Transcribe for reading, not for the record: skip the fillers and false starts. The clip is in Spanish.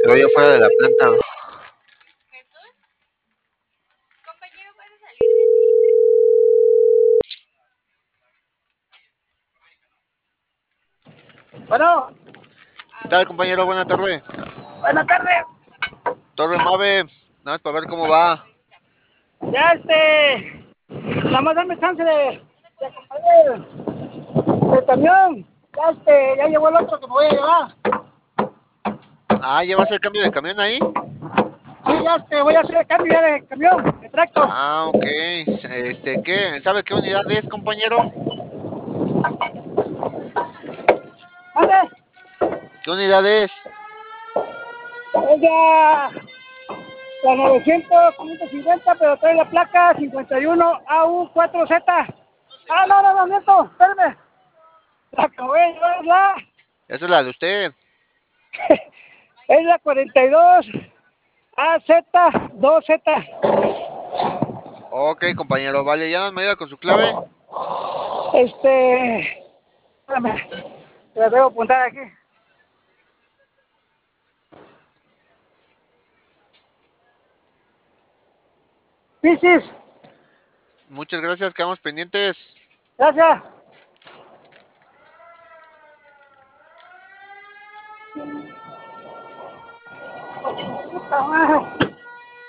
oye fuera de la planta. Bueno, ¿Qué tal, compañero? Buena tarde. buenas tardes. Torre Mave, nada más para ver cómo va. Ya nada más dame chance de acompañar el camión. Ya ya llegó el otro que me voy a llevar. Ah, ¿ya va a hacer cambio de camión ahí? Sí, ya voy a hacer el cambio ya de camión, de tracto. Ah, ok. ¿Qué? ¿Sabe qué unidad es, compañero? ¿Vale? ¿Qué unidad es? Es ya la 900-550, pero trae la placa 51AU4Z. Ah, no, miento, espérame. La que voy a llevar Esa es la de usted. es la 42AZ2Z. Ok, compañero, vale, ya me ayuda con su clave. Espérame, la debo apuntar aquí. Piscis, Muchas gracias, quedamos pendientes. gracias. Puta madre.